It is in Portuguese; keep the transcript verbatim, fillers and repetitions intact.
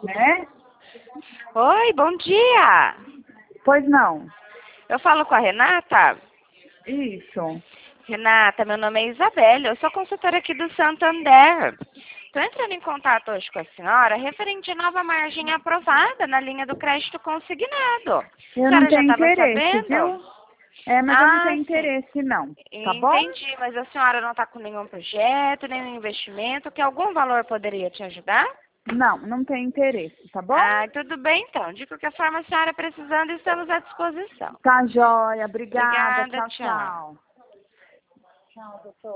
Né? Oi, bom dia. Pois não. Eu falo com a Renata? Isso. Renata, meu nome é Isabelle, eu sou consultora aqui do Santander. Estou entrando em contato hoje com a senhora referente à nova margem aprovada na linha do crédito consignado. A Eu não senhora já tenho estava interesse, sabendo? viu? É, mas eu não Ah, tenho sim. interesse não. Tá bom? Entendi, mas a senhora não está com nenhum projeto, nenhum investimento, que algum valor poderia te ajudar? Não, não tenho interesse, tá bom? Ah, tudo bem então. De qualquer forma, a senhora precisando, estamos à disposição. Tá joia. Obrigada. Obrigada, Tchau, tchau. tchau. Tchau, doutor.